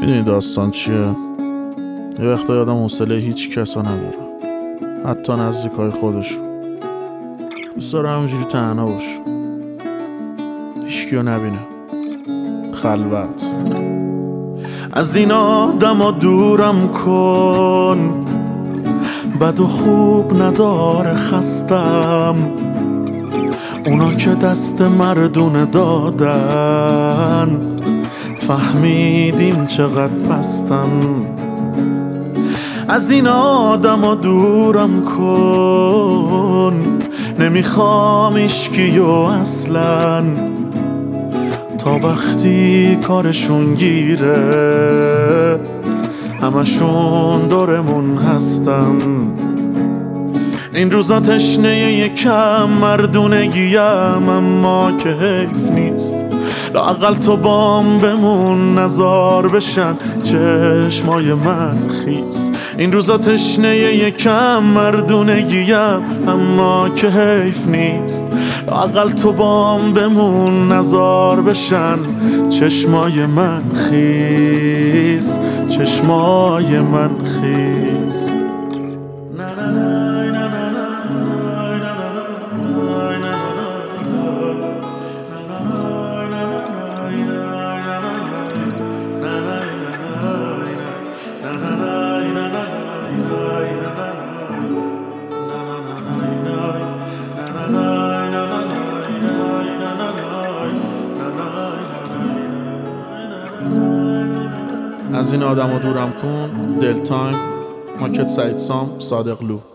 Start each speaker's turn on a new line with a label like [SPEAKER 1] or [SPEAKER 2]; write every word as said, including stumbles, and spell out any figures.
[SPEAKER 1] میدونی داستان چیه؟ یه وقتا یادم حوصله هیچ کسا نداره، حتی نزدیکای خودشو. دوست دارم همینجوری تنها باشه، هیچکیو نبینه، خلوت. از این آدما دورم کن، بد و خوب نداره خستم. اونا که دست مردونه دادن، فهمیدیم چقدر پستن. از این آدما دورم کن، نمیخوام ایشکیو اصلا، تا وقتی کارشون گیره همشون دورمون هستن. این روزا تشنه یکم مردونگیم، اما که حیف نیست لااقل تو بام بمون، نزار بشن چشمای من خیس. این روزا تشنه یکم مردونگیم، اما که حیف نیست لااقل تو بام بمون، نزار بشن چشمای من خیس، چشمای من خیس. از این آدم رو دورم کن. دل تایم، ماکت سعید سام، صادق لو.